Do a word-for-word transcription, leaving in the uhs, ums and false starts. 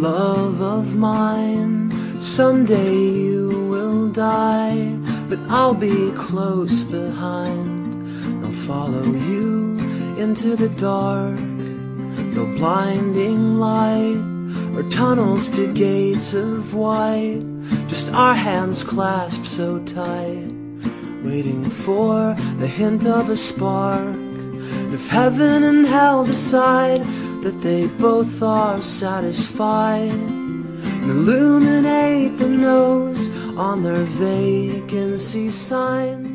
love of mine. Someday you will die, but I'll be close behind. I'll follow you into the dark, no blinding light or tunnels to gates of white, just our hands clasped so tight, waiting for the hint of a spark. If heaven and hell decide that they both are satisfied, and illuminate the nose on their vacancy sign,